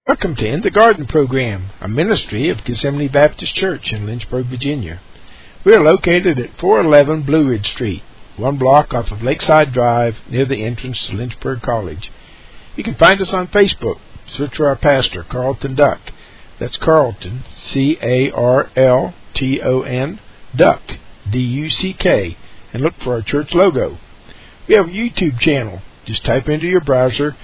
Welcome to In the Garden program, a ministry of Gethsemane Baptist Church in Lynchburg, Virginia. We are located at 411 Blue Ridge Street, one block off of Lakeside Drive near the entrance to Lynchburg College. You can find us on Facebook. Search for our pastor, Carlton Duck. That's Carlton, C-A-R-L-T-O-N, Duck, D-U-C-K, and look for our church logo. We have a YouTube channel. Just type into your browser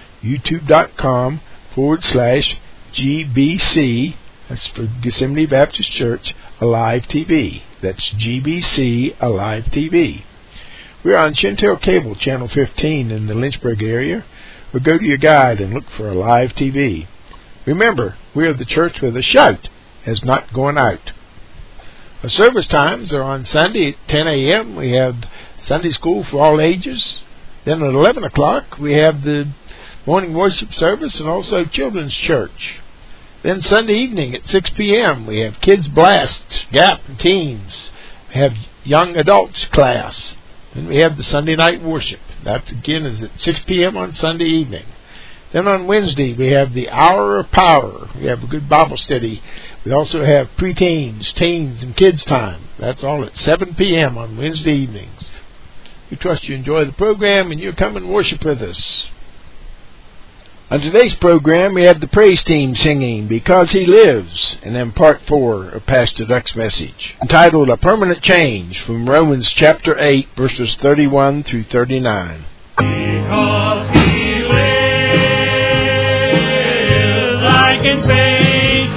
youtube.com/GBC, that's for Gethsemane Baptist Church, Alive TV. That's GBC Alive TV. We're on Chantel Cable, Channel 15 in the Lynchburg area, or go to your guide and look for Alive TV. Remember, we are the church where the shout has not gone out. Our service times are on Sunday at 10 a.m. We have Sunday school for all ages. Then at 11 o'clock, we have the morning worship service and also children's church. Then Sunday evening at 6 p.m., we have Kids Blast, Gap, and Teens. We have Young Adults class. Then we have the Sunday night worship. That, again, is at 6 p.m. on Sunday evening. Then on Wednesday, we have the Hour of Power. We have a good Bible study. We also have preteens, teens, and kids time. That's all at 7 p.m. on Wednesday evenings. We trust you enjoy the program and you'll come and worship with us. On today's program, we have the praise team singing Because He Lives, and then part 4 of Pastor Duck's message, entitled A Permanent Change, from Romans chapter 8, verses 31 through 39. Because He lives, I can face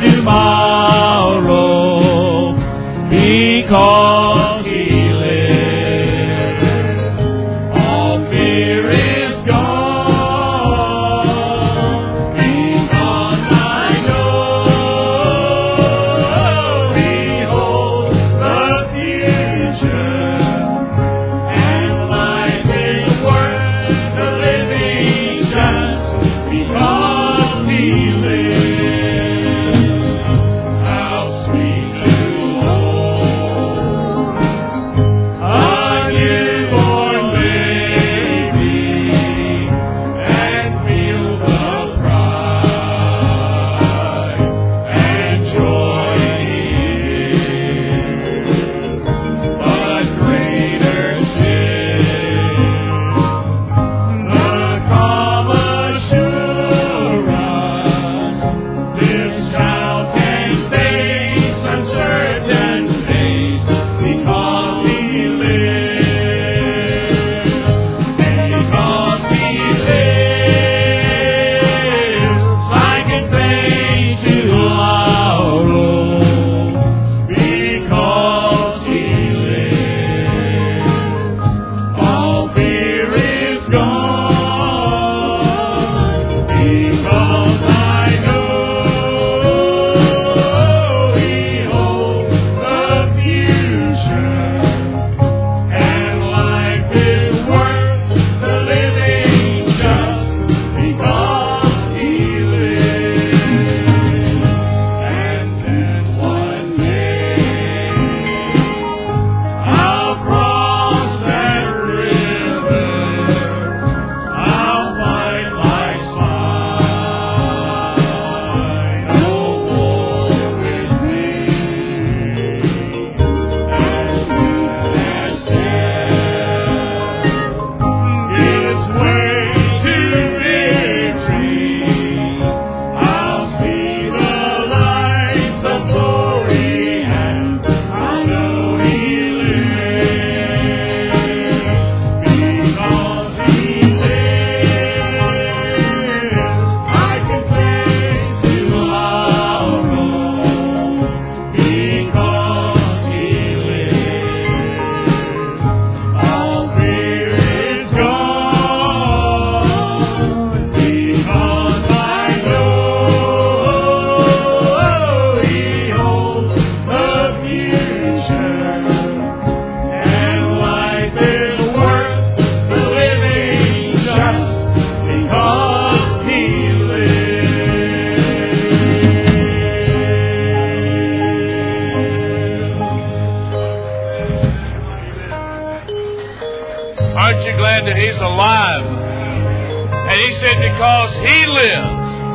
tomorrow. Because He lives, all fear is gone. Because I know He holds the future, and life is worth the living just because He lives. How sweet to hold a newborn baby and feel the pride and joy here. But greater still, the calm assurance this child can face uncertain days because He lives. Because He lives, I can face tomorrow. Because He lives, all fear is gone. Because I know He holds the future, and life is worth the living just because He lives. And then one day I'll cross that river. I'll find life's line. No war with me. As good as death gives way to victory, I'll see the lights of glory, and I know He lives. Because He lives, I can face tomorrow. Because He lives, all fear is gone. Because I know He holds the future, and life is worth the living just because He lives. Aren't you glad that He's alive? And He said, because He lives,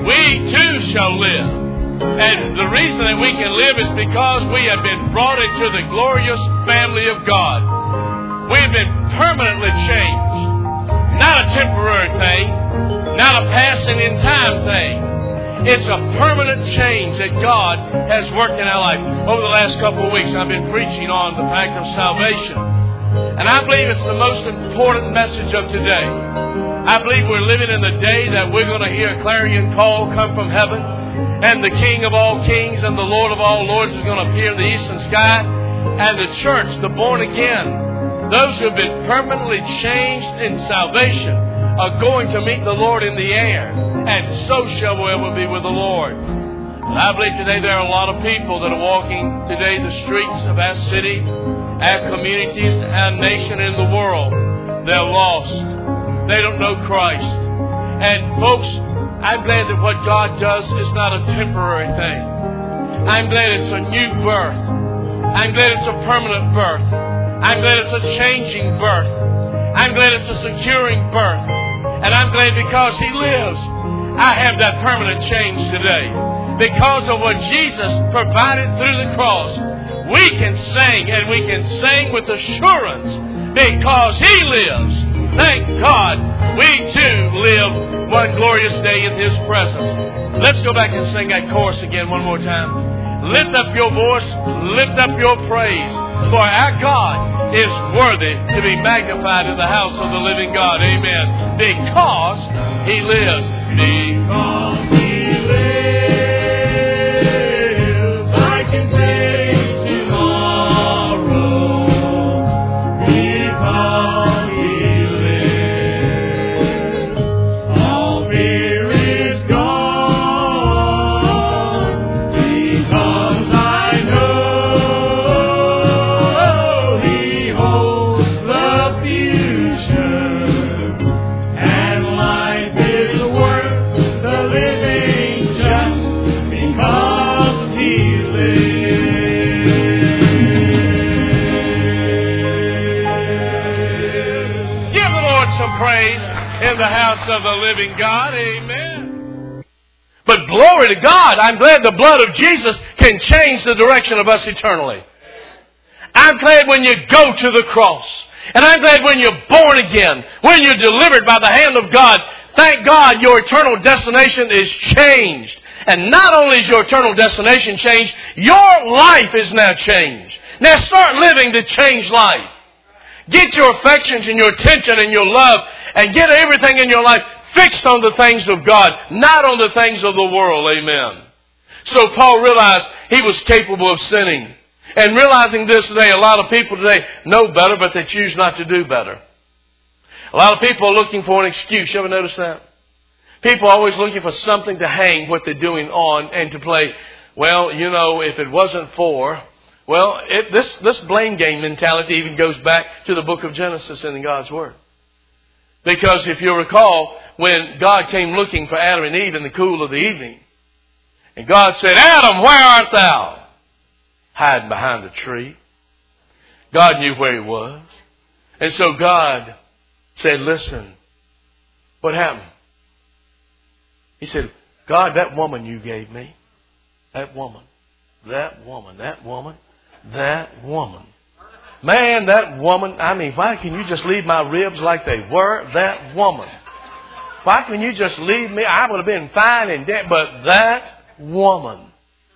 we too shall live. And the reason that we can live is because we have been brought into the glorious family of God. We've been permanently changed. Not a temporary thing. Not a passing in time thing. It's a permanent change that God has worked in our life. Over the last couple of weeks, I've been preaching on the fact of salvation. And I believe it's the most important message of today. I believe we're living in the day that we're going to hear a clarion call come from heaven. And the King of all kings and the Lord of all lords is going to appear in the eastern sky. And the church, the born again, those who have been permanently changed in salvation, are going to meet the Lord in the air. And so shall we ever be with the Lord. And I believe today there are a lot of people that are walking today the streets of our city, our communities, our nation, and the world. They're lost. They don't know Christ. And folks, I'm glad that what God does is not a temporary thing. I'm glad it's a new birth. I'm glad it's a permanent birth. I'm glad it's a changing birth. I'm glad it's a securing birth. And I'm glad because He lives, I have that permanent change today. Because of what Jesus provided through the cross, we can sing, and we can sing with assurance because He lives. Thank God we too live one glorious day in His presence. Let's go back and sing that chorus again one more time. Lift up your voice, lift up your praise, for our God is worthy to be magnified in the house of the living God. Amen. Because He lives. Because He lives, I can face tomorrow. Because He lives, all fear is gone. Because I know He holds the future, and life is worth the living just because He lives. Give the Lord some praise in the house of the living God. Amen. But glory to God, I'm glad the blood of Jesus can change the direction of us eternally. I'm glad when you go to the cross. And I'm glad when you're born again, when you're delivered by the hand of God. Thank God your eternal destination is changed. And not only is your eternal destination changed, your life is now changed. Now start living the changed life. Get your affections and your attention and your love and get everything in your life fixed on the things of God, not on the things of the world. Amen. So Paul realized he was capable of sinning. And realizing this today, a lot of people today know better, but they choose not to do better. A lot of people are looking for an excuse. You ever notice that? People are always looking for something to hang what they're doing on and to play, well, you know, if it wasn't for... Well, this blame game mentality even goes back to the book of Genesis in God's Word. Because if you recall, when God came looking for Adam and Eve in the cool of the evening, and God said, Adam, where art thou? Hiding behind a tree. God knew where he was. And so God said, listen, what happened? He said, God, that woman you gave me, that woman. Man, that woman, I mean, why can you just leave my ribs like they were? That woman. Why can you just leave me? I would have been fine and dead, but that woman.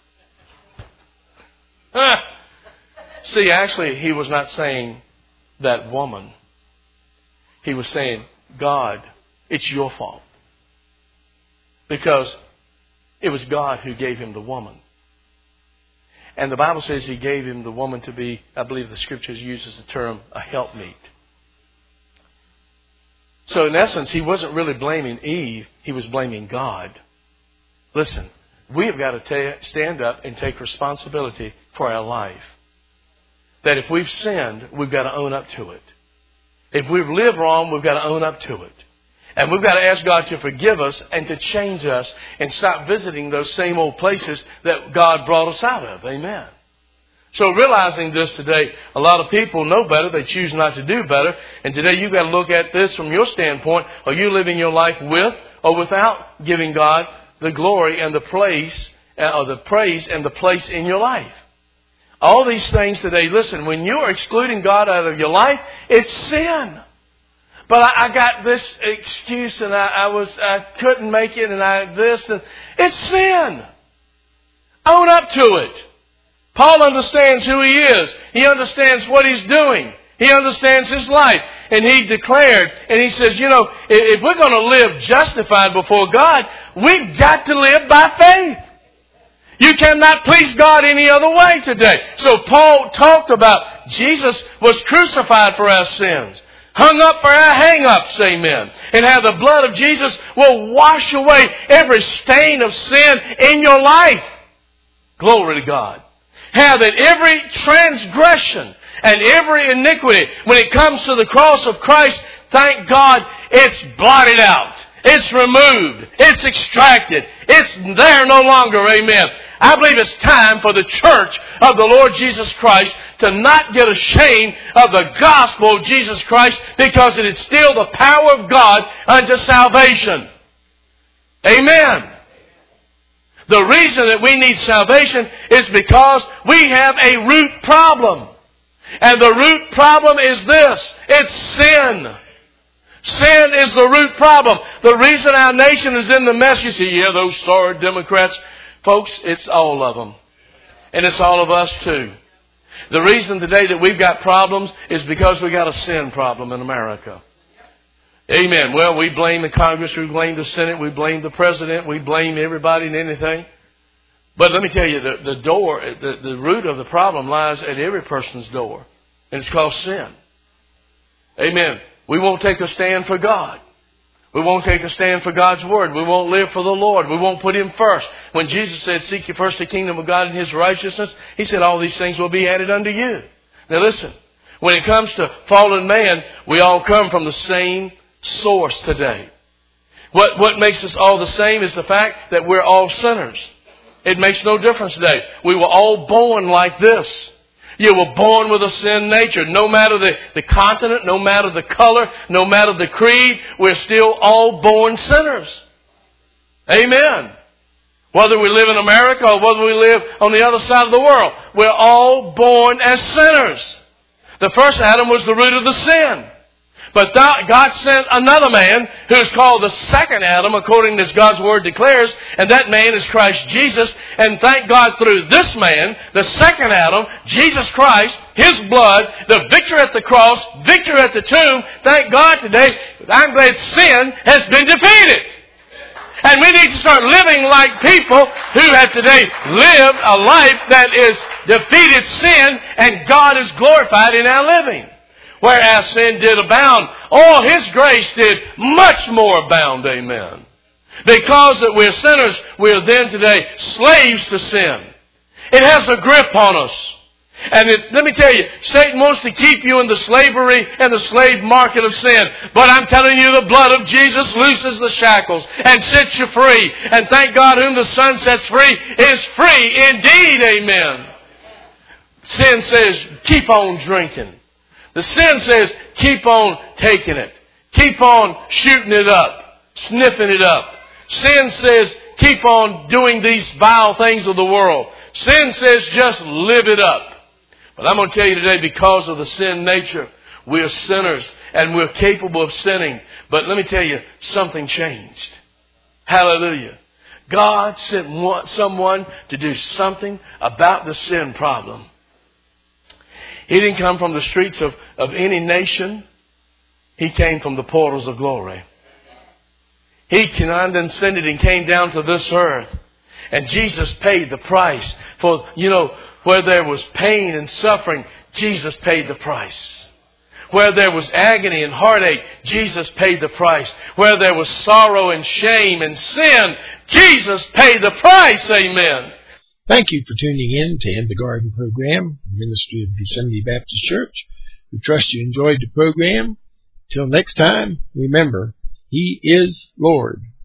See, actually, he was not saying that woman. He was saying, God, it's your fault. Because it was God who gave him the woman. And the Bible says he gave him the woman to be, I believe the Scriptures uses the term, a helpmeet. So in essence, he wasn't really blaming Eve. He was blaming God. Listen, we have got to stand up and take responsibility for our life. That if we've sinned, we've got to own up to it. If we've lived wrong, we've got to own up to it. And we've got to ask God to forgive us and to change us and stop visiting those same old places that God brought us out of. Amen. So realizing this today, a lot of people know better. They choose not to do better. And today you've got to look at this from your standpoint. Are you living your life with or without giving God the glory and the praise and the place in your life. All these things today, listen, when you are excluding God out of your life, it's sin. But I got this excuse and I couldn't make it and it's sin. Own up to it. Paul understands who he is. He understands what he's doing. He understands his life. And he declared, and he says, if we're going to live justified before God, we've got to live by faith. You cannot please God any other way today. So Paul talked about Jesus was crucified for our sins, hung up for our hang-ups, amen. And how the blood of Jesus will wash away every stain of sin in your life. Glory to God. How that every transgression and every iniquity, when it comes to the cross of Christ, thank God, it's blotted out. It's removed. It's extracted. It's there no longer. Amen. I believe it's time for the church of the Lord Jesus Christ to not get ashamed of the gospel of Jesus Christ, because it is still the power of God unto salvation. Amen. The reason that we need salvation is because we have a root problem. And the root problem is this. It's sin. Sin is the root problem. The reason our nation is in the mess, you see, those sorry Democrats. Folks, it's all of them. And it's all of us too. The reason today that we've got problems is because we got a sin problem in America. Amen. Well, we blame the Congress, we blame the Senate, we blame the President, we blame everybody and anything. But let me tell you, the root of the problem lies at every person's door. And it's called sin. Amen. We won't take a stand for God. We won't take a stand for God's Word. We won't live for the Lord. We won't put Him first. When Jesus said, seek ye first the kingdom of God and His righteousness, He said, all these things will be added unto you. Now listen, when it comes to fallen man, we all come from the same source today. What makes us all the same is the fact that we're all sinners. It makes no difference today. We were all born like this. You were born with a sin nature. No matter the continent, no matter the color, no matter the creed, we're still all born sinners. Amen. Whether we live in America or whether we live on the other side of the world, we're all born as sinners. The first Adam was the root of the sin. But God sent another man who is called the second Adam, according as God's Word declares, and that man is Christ Jesus. And thank God through this man, the second Adam, Jesus Christ, His blood, the victory at the cross, victory at the tomb, thank God today, I'm glad sin has been defeated. And we need to start living like people who have today lived a life that is defeated sin, and God is glorified in our living. Whereas sin did abound, all His grace did much more abound. Amen. Because that we're sinners, we're then today slaves to sin. It has a grip on us. And let me tell you, Satan wants to keep you in the slavery and the slave market of sin. But I'm telling you, the blood of Jesus looses the shackles and sets you free. And thank God, whom the Son sets free is free indeed. Amen. Sin says, keep on drinking. The sin says, keep on taking it. Keep on shooting it up. Sniffing it up. Sin says, keep on doing these vile things of the world. Sin says, just live it up. But I'm going to tell you today, because of the sin nature, we're sinners and we're capable of sinning. But let me tell you, something changed. Hallelujah. God sent someone to do something about the sin problem. He didn't come from the streets of any nation. He came from the portals of glory. He condescended and came down to this earth. And Jesus paid the price for, where there was pain and suffering, Jesus paid the price. Where there was agony and heartache, Jesus paid the price. Where there was sorrow and shame and sin, Jesus paid the price. Amen. Thank you for tuning in to In the Garden program, Ministry of Gethsemane Baptist Church. We trust you enjoyed the program. Till next time, remember, He is Lord.